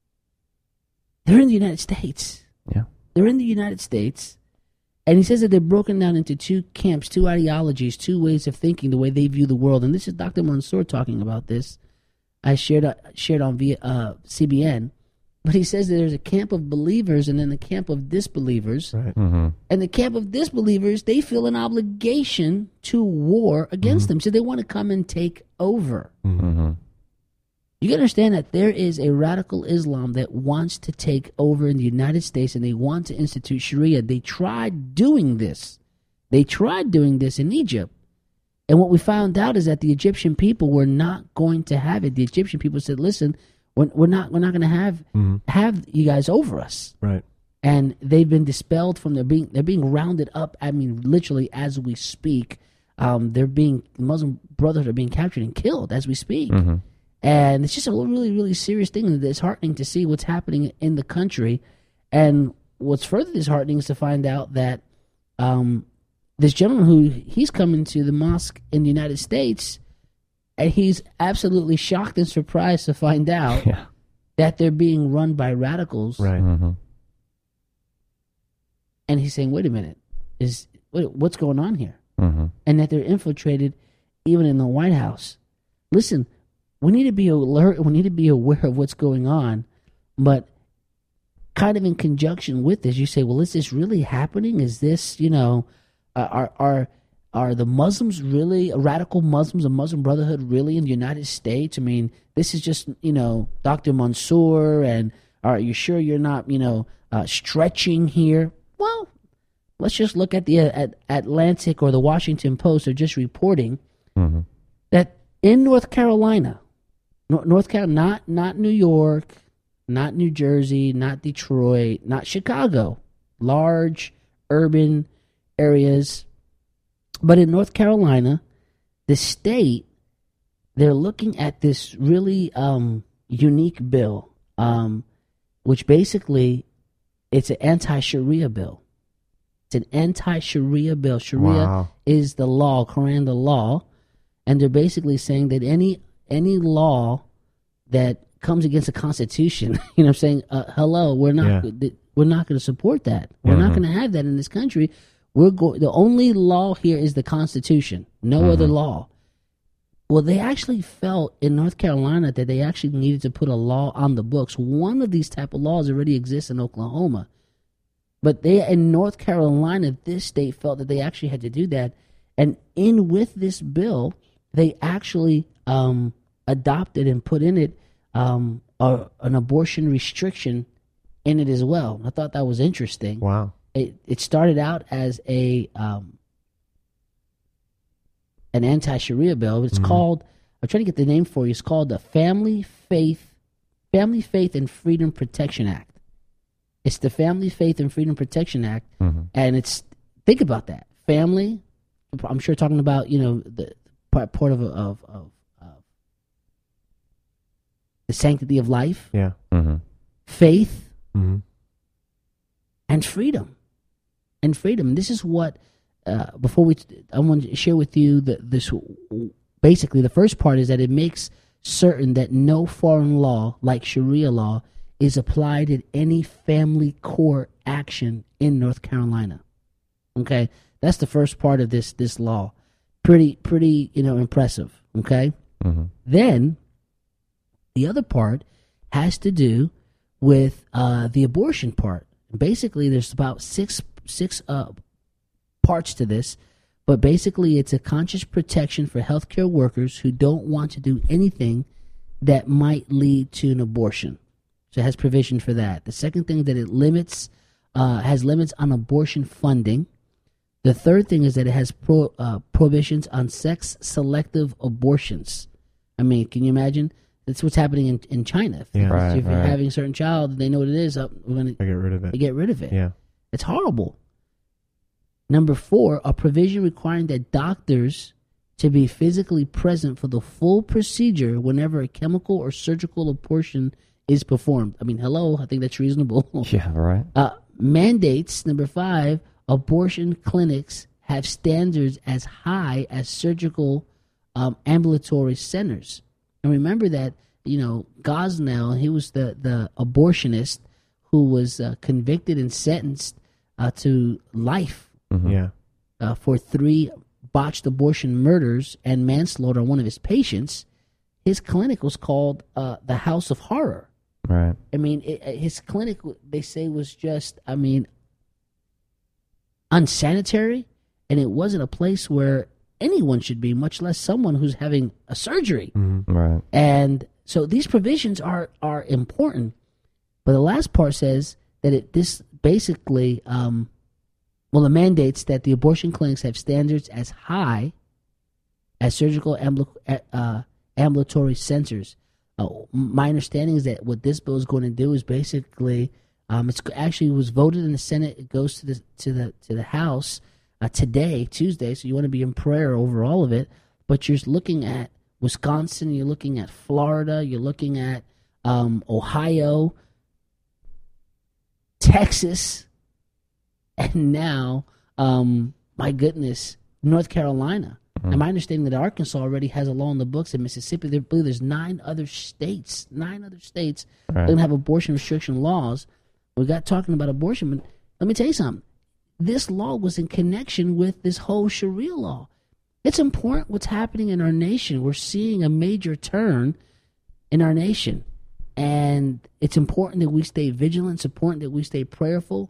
they're in the United States. Yeah, they're in the United States, and he says that they're broken down into two camps, two ideologies, two ways of thinking, the way they view the world. And this is Doctor Mansour talking about this. I shared uh, shared on via uh, C B N. But he says that there's a camp of believers and then a camp of disbelievers. Right. Mm-hmm. And the camp of disbelievers, they feel an obligation to war against mm-hmm. them. So they want to come and take over. Mm-hmm. You can understand that there is a radical Islam that wants to take over in the United States, and they want to institute Sharia. They tried doing this. They tried doing this in Egypt. And what we found out is that the Egyptian people were not going to have it. The Egyptian people said, listen, We're, we're not. We're not going to have mm-hmm. have you guys over us, right? And they've been dispelled from their being. They're being rounded up. I mean, literally as we speak, um, they're being Muslim Brotherhood are being captured and killed as we speak. Mm-hmm. And it's just a really, really serious thing. It's heartening to see what's happening in the country. And what's further disheartening is to find out that um, this gentleman who he's coming to the mosque in the United States. And he's absolutely shocked and surprised to find out yeah. that they're being run by radicals. Right. Mm-hmm. And he's saying, wait a minute, is wait, what's going on here? Mm-hmm. And that they're infiltrated even in the White House. Listen, we need to be alert. We need to be aware of what's going on. But kind of in conjunction with this, you say, well, is this really happening? Is this, you know, uh, are are... Are the Muslims really, radical Muslims, a Muslim Brotherhood really in the United States? I mean, this is just, you know, Doctor Mansour, and are you sure you're not, you know, uh, stretching here? Well, let's just look at the uh, at Atlantic or the Washington Post are just reporting mm-hmm. that in North Carolina, North Carolina, not, not New York, not New Jersey, not Detroit, not Chicago, large urban areas. But in North Carolina, the state, they're looking at this really um, unique bill, um, which basically it's an anti-Sharia bill. It's an anti-Sharia bill. Sharia Wow. is the law, Quran the law, and they're basically saying that any any law that comes against the Constitution, you know, what I'm saying, uh, hello, we're not Yeah. we're not going to support that. We're Mhm. not going to have that in this country. We're go- the only law here is the Constitution, no Mhm. other law. Well, they actually felt in North Carolina that they actually needed to put a law on the books. One of these type of laws already exists in Oklahoma. But they in North Carolina, this state felt that they actually had to do that. And in with this bill, they actually um, adopted and put in it um, a, an abortion restriction in it as well. I thought that was interesting. Wow. it, it started out as a um, an anti-Sharia bill. It's mm-hmm. called, I'm trying to get the name for you. It's called the Family Faith, Family Faith and Freedom Protection Act. It's the Family Faith and Freedom Protection Act, mm-hmm. and it's, think about that, family. I'm sure talking about, you know, the part, part of of, of of the sanctity of life, yeah, mm-hmm. faith, mm-hmm. and freedom, and freedom. And this is what uh, before we, I want to share with you that this basically the first part is that it makes certain that no foreign law like Sharia law is applied in any family court action in North Carolina. Okay, that's the first part of this this law. Pretty pretty you know impressive. Okay, mm-hmm. Then the other part has to do with uh, the abortion part. Basically, there's about six six uh, parts to this, but basically, it's a conscious protection for healthcare workers who don't want to do anything that might lead to an abortion. So it has provision for that. The second thing that it limits uh, has limits on abortion funding. The third thing is that it has pro, uh, prohibitions on sex-selective abortions. I mean, can you imagine? That's what's happening in, in China. If, yeah, right, if you're right. having a certain child, they know what it is. Uh, we're going to get rid of it. Get rid of it. Yeah, it's horrible. Number four, a provision requiring that doctors to be physically present for the full procedure whenever a chemical or surgical abortion is performed. I mean, hello, I think that's reasonable. Yeah, right. Uh, mandates, number five, abortion clinics have standards as high as surgical um, ambulatory centers. And remember that, you know, Gosnell, he was the, the abortionist who was uh, convicted and sentenced uh, to life mm-hmm. yeah. uh, for three botched abortion murders and manslaughter on one of his patients. His clinic was called uh, the House of Horror. Right. I mean, it, his clinic, they say, was just, I mean, unsanitary, and it wasn't a place where anyone should be, much less someone who's having a surgery. Mm-hmm. Right. And so these provisions are are important. But the last part says that it this basically, um, well, it mandates that the abortion clinics have standards as high as surgical ambul- uh, ambulatory centers. Uh, my understanding is that what this bill is going to do is basically, um, it's actually was voted in the Senate. It goes to the to the to the House uh, today, Tuesday. So you want to be in prayer over all of it. But you're looking at Wisconsin, you're looking at Florida, you're looking at um, Ohio, Texas, and now, um, my goodness, North Carolina. And my understanding that Arkansas already has a law in the books, and Mississippi, I believe there's nine other states, nine other states right. that are going to have abortion restriction laws. We got talking about abortion, but let me tell you something. This law was in connection with this whole Sharia law. It's important what's happening in our nation. We're seeing a major turn in our nation, and it's important that we stay vigilant. It's important that we stay prayerful.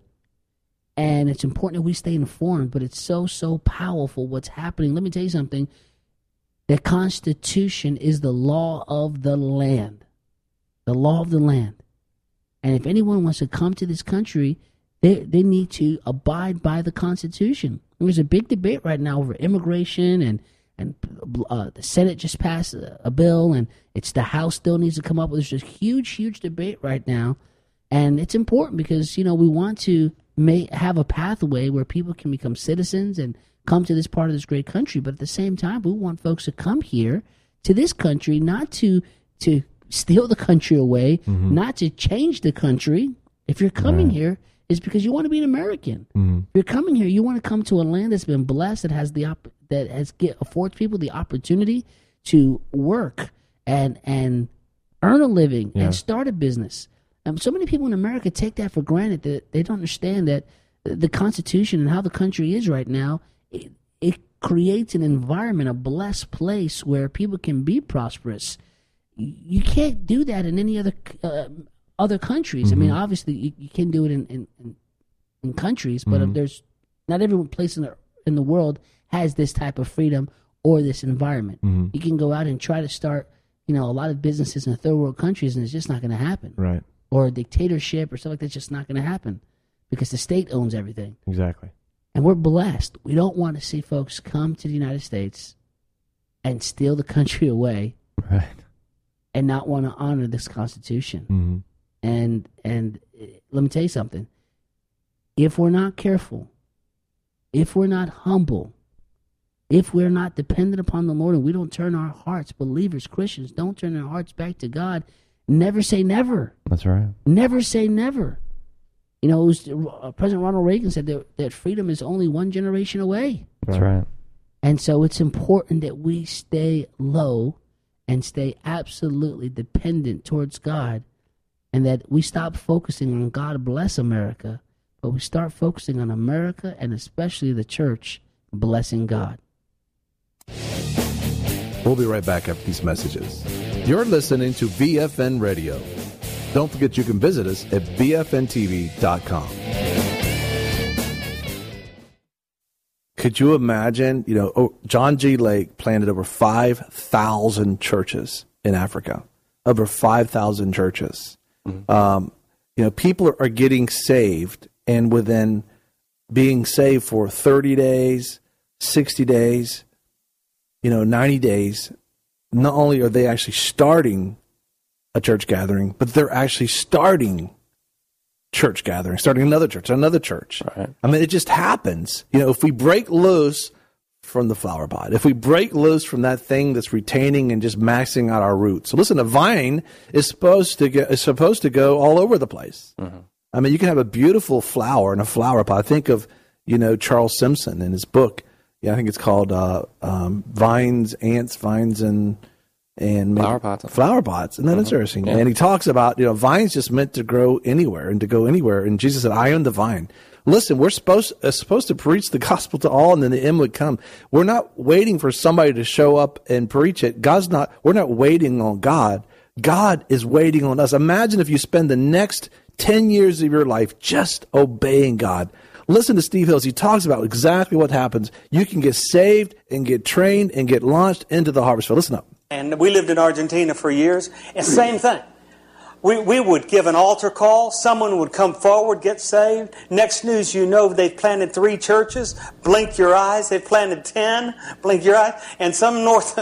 And it's important that we stay informed, but it's so, so powerful what's happening. Let me tell you something. The Constitution is the law of the land. The law of the land. And if anyone wants to come to this country, they they need to abide by the Constitution. There's a big debate right now over immigration, and, and uh, the Senate just passed a, a bill, and it's the House still needs to come up with. There's a huge, huge debate right now. And it's important because, you know, we want to may have a pathway where people can become citizens and come to this part of this great country. But at the same time, we want folks to come here to this country, not to to steal the country away, mm-hmm. not to change the country. If you're coming right. here, it's because you want to be an American. Mm-hmm. If you're coming here, you want to come to a land that's been blessed, that has the op- that has get affords people the opportunity to work and and earn a living yeah. and start a business. Um, so many people in America take that for granted, that they don't understand that the Constitution and how the country is right now, it, it creates an environment, a blessed place where people can be prosperous. You can't do that in any other uh, other countries. Mm-hmm. I mean, obviously, you, you can do it in, in, in, in countries, but mm-hmm. there's not every place in the, in the world has this type of freedom or this environment. Mm-hmm. You can go out and try to start, you know, a lot of businesses in third world countries, and it's just not going to happen. Right. Or a dictatorship or stuff like that's just not going to happen because the state owns everything. Exactly. And we're blessed. We don't want to see folks come to the United States and steal the country away, right? And not want to honor this Constitution. Mm-hmm. And and let me tell you something. If we're not careful, if we're not humble, if we're not dependent upon the Lord, and we don't turn our hearts, believers, Christians, don't turn our hearts back to God, never say never. That's right. Never say never. You know, it was, uh, President Ronald Reagan said that, that freedom is only one generation away. That's right. And so it's important that we stay low and stay absolutely dependent towards God, and that we stop focusing on God bless America, but we start focusing on America and especially the church blessing God. We'll be right back after these messages. You're listening to V F N Radio. Don't forget you can visit us at V F N T V dot com. Could you imagine, you know, oh, John G. Lake planted over five thousand churches in Africa, over five thousand churches. Mm-hmm. Um, you know, people are, are getting saved, and within being saved for thirty days, sixty days, you know, ninety days, not only are they actually starting a church gathering, but they're actually starting church gathering, starting another church, another church. Right. I mean, it just happens. You know, if we break loose from the flower pot, if we break loose from that thing that's retaining and just maxing out our roots. So listen, a vine is supposed to get, is supposed to go all over the place. Mm-hmm. I mean, you can have a beautiful flower in a flower pot. I think of, you know, Charles Simpson in his book. Yeah, I think it's called uh, um, Vines, Ants, Vines, and and flower pots. Flower pots. Isn't that uh-huh. interesting? Yeah. And he talks about, you know, vines just meant to grow anywhere and to go anywhere. And Jesus said, I am the vine. Listen, we're supposed uh, supposed to preach the gospel to all, and then the end would come. We're not waiting for somebody to show up and preach it. God's not. We're not waiting on God. God is waiting on us. Imagine if you spend the next ten years of your life just obeying God. Listen to Steve Hills. He talks about exactly what happens. You can get saved and get trained and get launched into the harvest field. Listen up. And we lived in Argentina for years. And same thing. We we would give an altar call. Someone would come forward, get saved. Next news you know, they've planted three churches. Blink your eyes. They've planted ten. Blink your eyes. And some North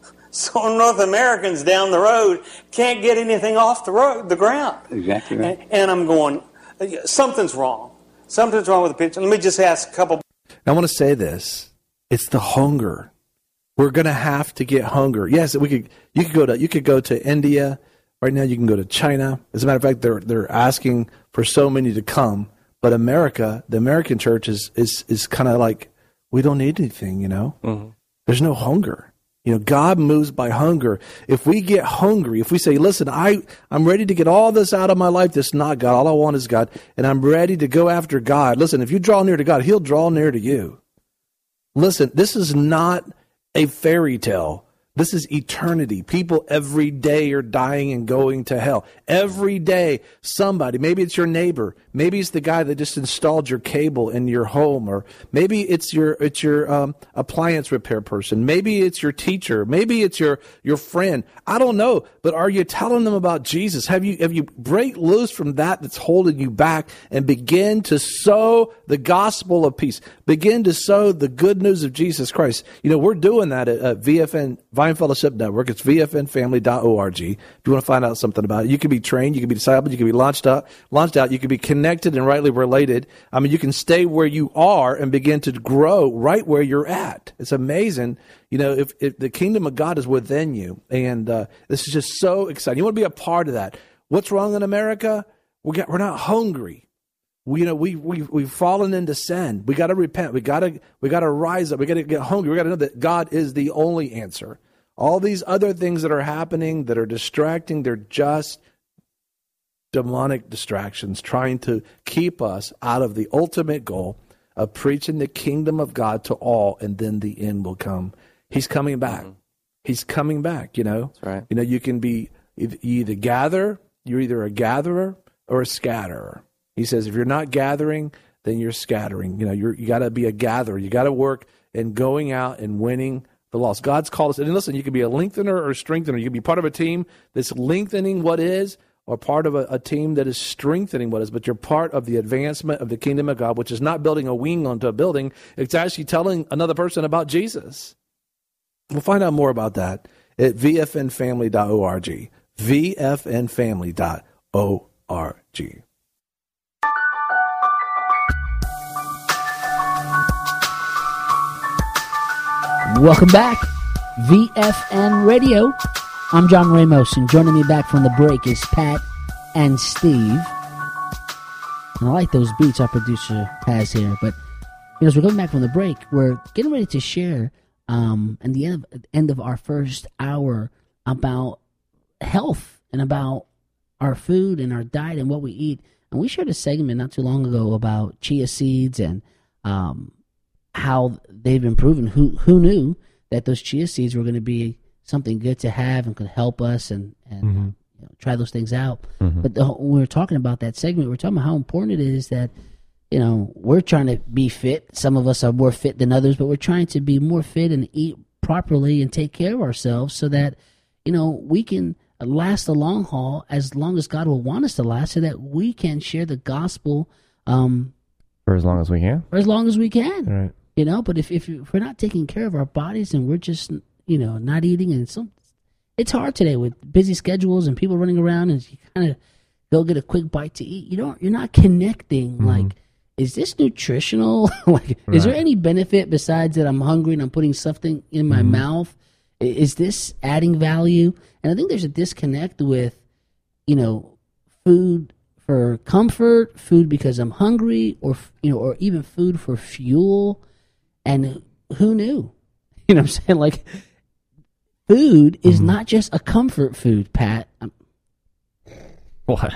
some North Americans down the road can't get anything off the road, the ground. Exactly right. And, and I'm going, something's wrong. Something's wrong with the picture. Let me just ask a couple. I want to say this. It's the hunger. We're going to have to get hunger. Yes, we could. You could go to. You could go to India right now. You can go to China. As a matter of fact, they're they're asking for so many to come. But America, the American church is is is kind of like, we don't need anything. You know, mm-hmm. There's no hunger. You know, God moves by hunger. If we get hungry, if we say, listen, I, I'm ready to get all this out of my life that's not God. All I want is God. And I'm ready to go after God. Listen, if you draw near to God, He'll draw near to you. Listen, this is not a fairy tale. This is eternity. People every day are dying and going to hell. Every day, somebody, maybe it's your neighbor, maybe it's the guy that just installed your cable in your home, or maybe it's your it's your um, appliance repair person, maybe it's your teacher, maybe it's your your friend. I don't know, but are you telling them about Jesus? Have you have you break loose from that that's holding you back and begin to sow the gospel of peace? Begin to sow the good news of Jesus Christ. You know, we're doing that at, at V F N. Vine Fellowship Network. It's V F N family dot org. If you want to find out something about it, you can be trained, you can be discipled, you can be launched out, launched out, you can be connected and rightly related. I mean, you can stay where you are and begin to grow right where you're at. It's amazing. You know, if, if the kingdom of God is within you, and uh, this is just so exciting. You want to be a part of that. What's wrong in America? We got, we're not hungry. We, you know, we, we, we've fallen into sin. We got to repent. We got to, we got to rise up. We got to get hungry. We got to know that God is the only answer. All these other things that are happening that are distracting, they're just demonic distractions trying to keep us out of the ultimate goal of preaching the kingdom of God to all, and then the end will come. He's coming back. Mm-hmm. He's coming back, you know. That's right. You know, you can be, you either gather, you're either a gatherer or a scatterer. He says, if you're not gathering, then you're scattering. You know, you're, you got to be a gatherer. You got to work in going out and winning the lost. God's called us. And listen, you can be a lengthener or a strengthener. You can be part of a team that's lengthening what is, or part of a, a team that is strengthening what is, but you're part of the advancement of the kingdom of God, which is not building a wing onto a building. It's actually telling another person about Jesus. We'll find out more about that at v f n family dot org. v f n family dot org. Welcome back, V F N Radio. I'm John Ramos, and joining me back from the break is Pat and Steve. And I like those beats our producer has here. But you know, as we're coming back from the break, we're getting ready to share um, at the end of, end of our first hour about health and about our food and our diet and what we eat. And we shared a segment not too long ago about chia seeds and um, how they've been proven. Who who knew that those chia seeds were going to be something good to have and could help us and, and Mm-hmm. you know, try those things out. Mhm. But the, when we were talking about that segment, we were talking about how important it is that, you know, we're trying to be fit. Some of us are more fit than others, but we're trying to be more fit and eat properly and take care of ourselves so that, you know, we can last the long haul as long as God will want us to last, so that we can share the gospel um, For as long as we can. for as long as we can. Right. You know, but if, if if we're not taking care of our bodies and we're just, you know, not eating, and some, it's hard today with busy schedules and people running around, and you kind of go get a quick bite to eat. You don't, you're not connecting. Mm-hmm. Like, is this nutritional? Like, is there Right. any benefit besides that I'm hungry and I'm putting something in my Mhm. mouth? I- Is this adding value? And I think there's a disconnect with, you know, food for comfort, food because I'm hungry, or, you know, or even food for fuel. And who knew? You know what I'm saying? Like, food is Mm-hmm. not just a comfort food, Pat. I'm- What?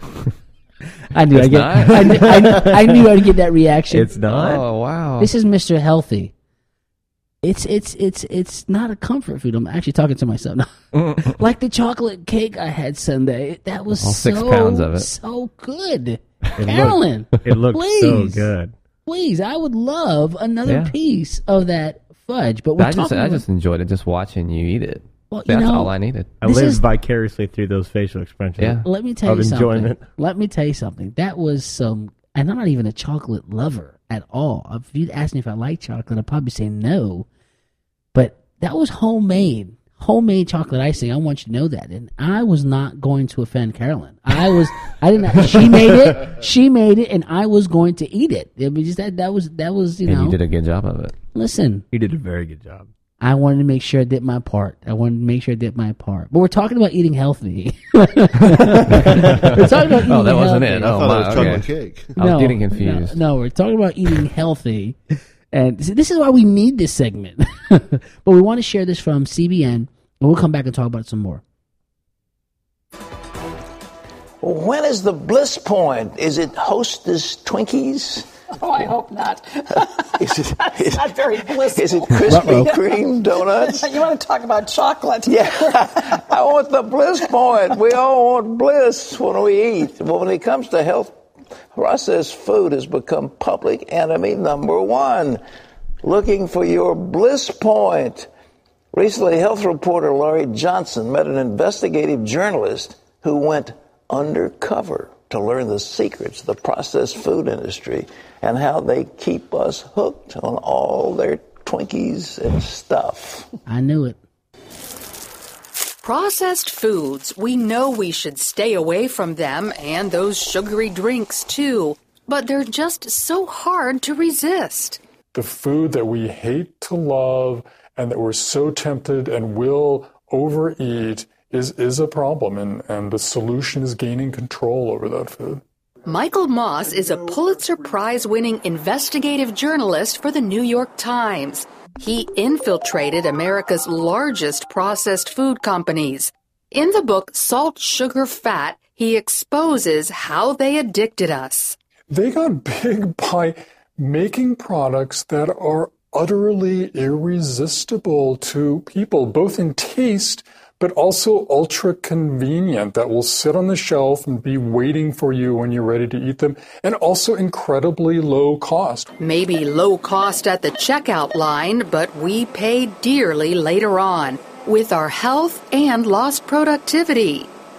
I knew It's I'd get, not? I, knew, I, knew, I knew I'd get that reaction. It's not? Oh, wow. This is Mister Healthy. It's it's it's it's not a comfort food. I'm actually talking to myself now. Like the chocolate cake I had Sunday. That was All so six pounds of it. so good. It Carolyn, looked, it looked so please. good. Please, I would love another Yeah. piece of that fudge. But we're I just talking I about, just enjoyed it, just watching you eat it. Well, you That's know, all I needed. I This lived is- vicariously through those facial expressions. Yeah. Let me tell of you enjoyment. something. Let me tell you something. That was some, and I'm not even a chocolate lover at all. If you'd ask me if I like chocolate, I'd probably say no. But that was homemade, homemade chocolate icing. I want you to know that. And I was not going to offend Carolyn. I was, I didn't. She made it. She made it, and I was going to eat it. It was just that. That was that was you And know. you did a good job of it. Listen, You did a very good job. I wanted to make sure I did my part. I wanted to make sure I did my part. But we're talking about eating healthy. we're talking about eating Oh, that wasn't healthy. it. I Oh, thought my, it was okay. chocolate cake. I was getting confused. No, no, we're talking about eating healthy. And see, this is why we need this segment. But we want to share this from C B N, and we'll come back and talk about it some more. When is the bliss point? Is it Hostess Twinkies? Oh, I hope not. Is it, That's is, not very blissful. is it Krispy Kreme donuts? You want to talk about chocolate? Yeah, I want the bliss point. We all want bliss when we eat. Well, when it comes to health, processed food has become public enemy number one. Looking for your bliss point. Recently, health reporter Laurie Johnson met an investigative journalist who went undercover to learn the secrets of the processed food industry and how they keep us hooked on all their Twinkies and stuff. I knew it. Processed foods, we know we should stay away from them, and those sugary drinks too. But they're just so hard to resist. The food that we hate to love and that we're so tempted and will overeat is, is a problem, and, and the solution is gaining control over that food. Michael Moss is a Pulitzer Prize-winning investigative journalist for the New York Times. He infiltrated America's largest processed food companies. In the book Salt, Sugar, Fat, he exposes how they addicted us. They got big by making products that are utterly irresistible to people, both in taste but also ultra convenient, that will sit on the shelf and be waiting for you when you're ready to eat them, and also incredibly low cost. Maybe low cost at the checkout line, but we pay dearly later on with our health and lost productivity.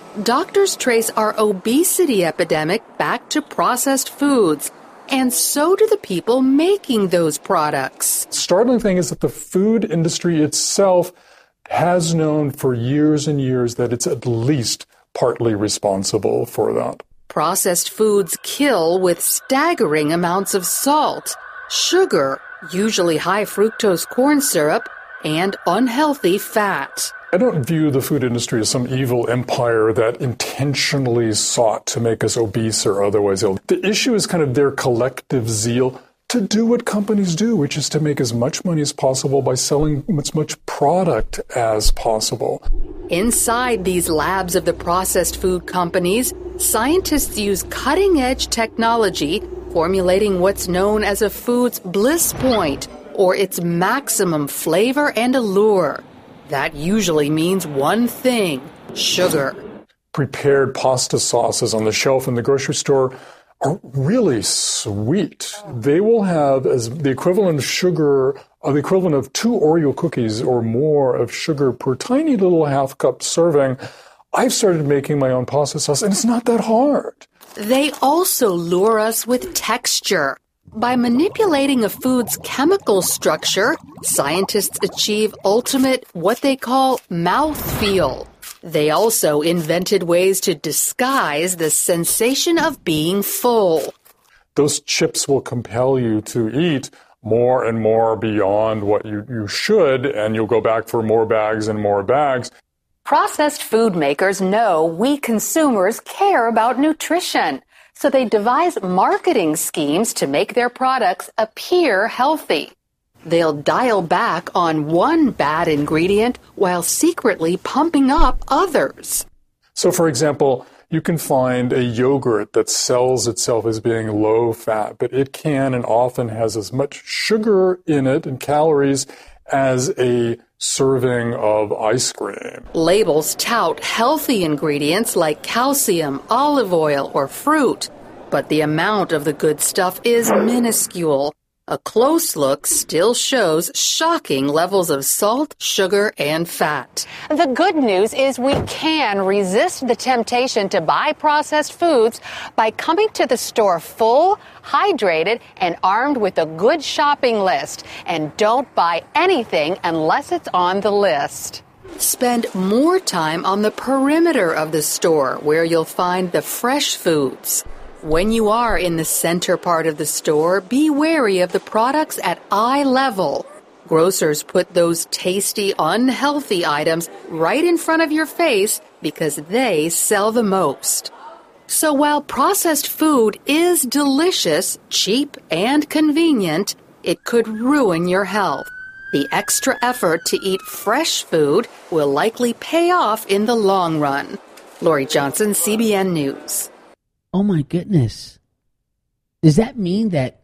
doctors trace our obesity epidemic back to processed foods, and so do the people making those products. Startling thing is that the food industry itself has known for years and years that it's at least partly responsible for that. Processed foods kill with staggering amounts of salt, sugar, usually high fructose corn syrup, and unhealthy fat. I don't view the food industry as some evil empire that intentionally sought to make us obese or otherwise ill. The issue is kind of their collective zeal to do what companies do, which is to make as much money as possible by selling as much product as possible. Inside these labs of the processed food companies, scientists use cutting-edge technology, formulating what's known as a food's bliss point, or its maximum flavor and allure. That usually means one thing: sugar. Prepared pasta sauces on the shelf in the grocery store are really sweet. They will have as the equivalent of sugar, or the equivalent of two Oreo cookies or more of sugar per tiny little half cup serving. I've started making my own pasta sauce, and it's not that hard. They also lure us with texture. By manipulating a food's chemical structure, scientists achieve ultimate, what they call, mouthfeel. They also invented ways to disguise the sensation of being full. Those chips will compel you to eat more and more beyond what you, you should, and you'll go back for more bags and more bags. Processed food makers know we consumers care about nutrition, so they devise marketing schemes to make their products appear healthy. They'll dial back on one bad ingredient while secretly pumping up others. So, for example, you can find a yogurt that sells itself as being low fat, but it can and often has as much sugar in it and calories as a serving of ice cream. Labels tout healthy ingredients like calcium, olive oil, or fruit, but the amount of the good stuff is minuscule. A close look still shows shocking levels of salt, sugar, and fat. The good news is we can resist the temptation to buy processed foods by coming to the store full, hydrated, and armed with a good shopping list. And don't buy anything unless it's on the list. Spend more time on the perimeter of the store where you'll find the fresh foods. When you are in the center part of the store, be wary of the products at eye level. Grocers put those tasty, unhealthy items right in front of your face because they sell the most. So while processed food is delicious, cheap, and convenient, it could ruin your health. The extra effort to eat fresh food will likely pay off in the long run. Lori Johnson, C B N News. Oh my goodness. Does that mean that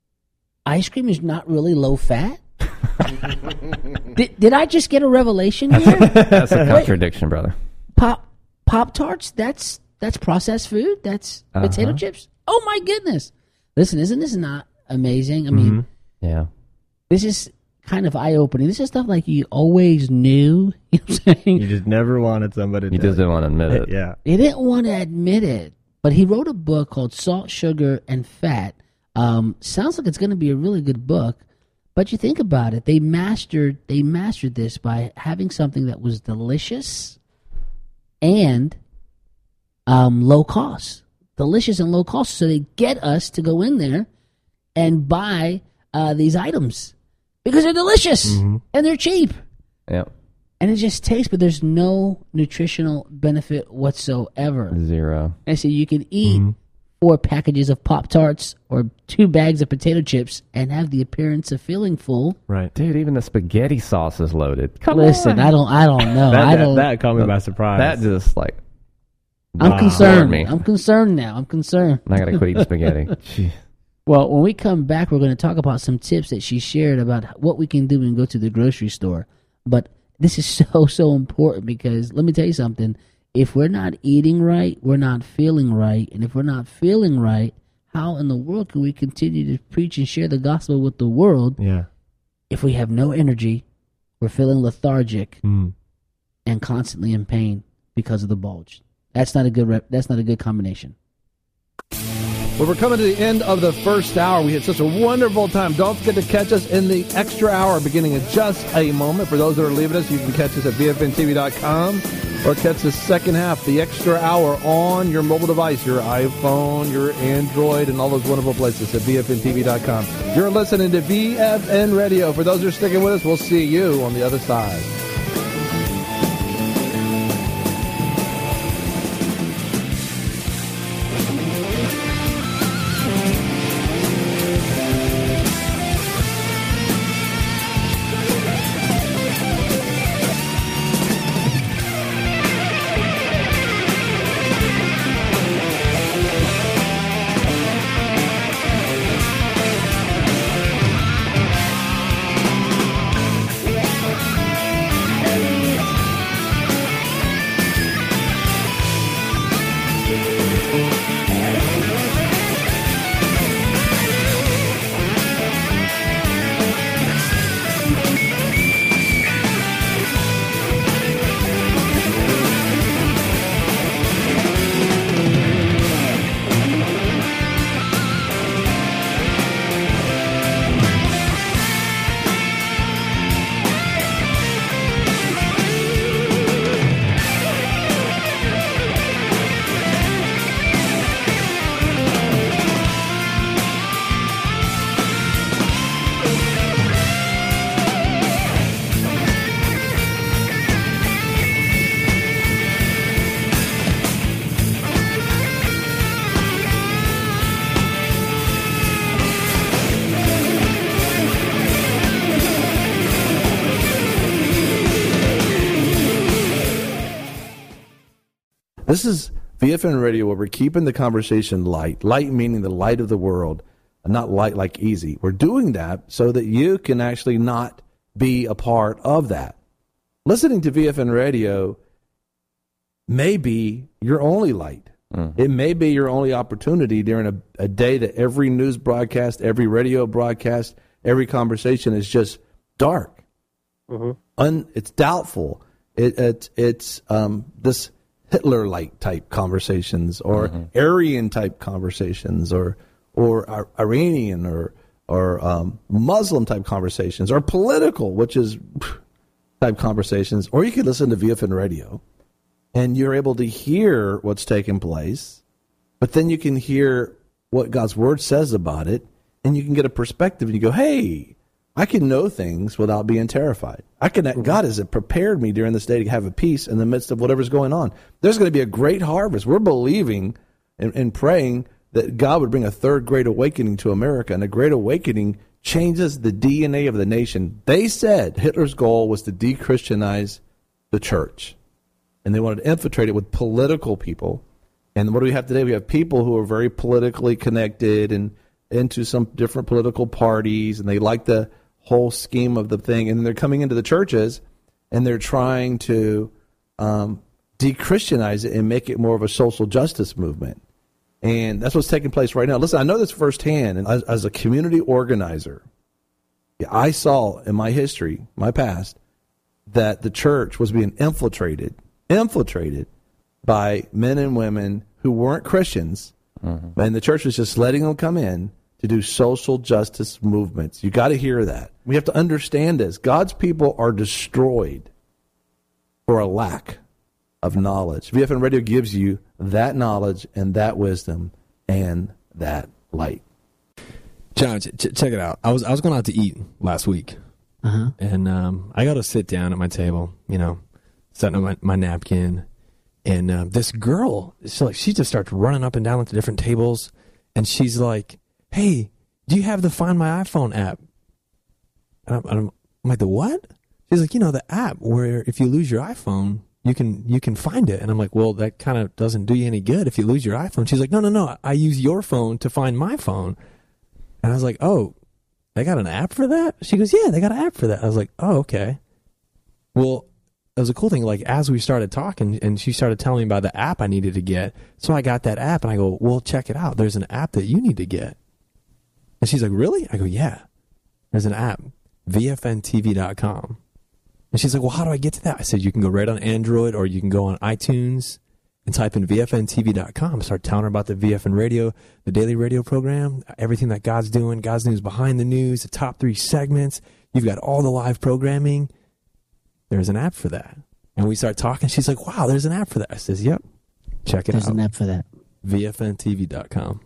ice cream is not really low fat? did, did I just get a revelation here? That's a contradiction, Wait, brother. Pop Pop Tarts, that's that's processed food? That's uh-huh. potato chips? Oh my goodness. Listen, isn't this not amazing? I mean, mm-hmm. yeah. This is kind of eye-opening. This is stuff like you always knew. You know what I'm saying? You just never wanted somebody to You just didn't want to admit it. Yeah. You didn't want to admit it. But he wrote a book called Salt, Sugar, and Fat. Um, sounds like it's going to be a really good book. But you think about it, they mastered they mastered this by having something that was delicious and um, low cost. Delicious and low cost. So they get us to go in there and buy uh, these items because they're delicious mm-hmm. and they're cheap. Yep. And it just tastes, but there's no nutritional benefit whatsoever. Zero. And so you can eat mm-hmm. four packages of Pop-Tarts or two bags of potato chips and have the appearance of feeling full. Right. Dude, even the spaghetti sauce is loaded. Come Listen, on. I don't I don't know. that, I don't that, that caught me by surprise. That just like I'm wow. concerned. Me. I'm concerned now. I'm concerned. I gotta quit eating spaghetti. Jeez. Well, when we come back, we're going to talk about some tips that she shared about what we can do when we go to the grocery store. But this is so, so important because let me tell you something. If we're not eating right, we're not feeling right. And if we're not feeling right, how in the world can we continue to preach and share the gospel with the world yeah. if we have no energy, we're feeling lethargic, mm. and constantly in pain because of the bulge? That's not a good. Rep, that's not a good combination. Well, we're coming to the end of the first hour. We had such a wonderful time. Don't forget to catch us in the extra hour beginning in just a moment. For those that are leaving us, you can catch us at V F N T V dot com or catch the second half, the extra hour, on your mobile device, your iPhone, your Android, and all those wonderful places at V F N T V dot com. You're listening to V F N Radio. For those that are sticking with us, we'll see you on the other side. This is V F N Radio, where we're keeping the conversation light. Light meaning the light of the world, and not light like easy. We're doing that so that you can actually not be a part of that. Listening to V F N Radio may be your only light. Mm. It may be your only opportunity during a, a day that every news broadcast, every radio broadcast, every conversation is just dark. Mm-hmm. Un, it's doubtful. It, it, it's um, this Hitler-like type conversations, or mm-hmm. Aryan-type conversations, or or Iranian or or um, Muslim-type conversations, or political, which is type conversations. Or you could listen to V F N Radio, and you're able to hear what's taking place, but then you can hear what God's Word says about it, and you can get a perspective, and you go, hey, I can know things without being terrified. I can. God has prepared me during this day to have a peace in the midst of whatever's going on. There's going to be a great harvest. We're believing and, and praying that God would bring a third great awakening to America, and a great awakening changes the D N A of the nation. They said Hitler's goal was to de-Christianize the church, and they wanted to infiltrate it with political people. And what do we have today? We have people who are very politically connected and into some different political parties, and they like the whole scheme of the thing, and they're coming into the churches and they're trying to um, de-Christianize it and make it more of a social justice movement. And that's what's taking place right now. Listen, I know this firsthand, and as, as a community organizer, I saw in my history, my past, that the church was being infiltrated, infiltrated by men and women who weren't Christians, mm-hmm. and the church was just letting them come in to do social justice movements. You got to hear that. We have to understand this. God's people are destroyed for a lack of knowledge. V F N Radio gives you that knowledge and that wisdom and that light. John, ch- check it out. I was I was going out to eat last week, uh-huh. and um, I got to sit down at my table, you know, setting up my, my napkin, and uh, this girl, she, like, she just starts running up and down with the different tables, and she's like, hey, do you have the Find My iPhone app? And I'm, I'm like, the what? She's like, you know, the app where if you lose your iPhone, you can you can find it. And I'm like, well, that kind of doesn't do you any good if you lose your iPhone. She's like, no, no, no, I use your phone to find my phone. And I was like, oh, they got an app for that? She goes, yeah, they got an app for that. I was like, oh, okay. Well, it was a cool thing. Like, as we started talking, and she started telling me about the app I needed to get. So I got that app, and I go, well, check it out. There's an app that you need to get. And she's like, really? I go, yeah. There's an app, V F N T V dot com. And she's like, well, how do I get to that? I said, you can go right on Android, or you can go on iTunes, and type in V F N T V dot com. Start telling her about the V F N radio, the daily radio program, everything that God's doing, God's news behind the news, the top three segments. You've got all the live programming. There's an app for that. And we start talking. She's like, wow, there's an app for that. I says, yep, check it There's out. an app for that. V F N T V dot com.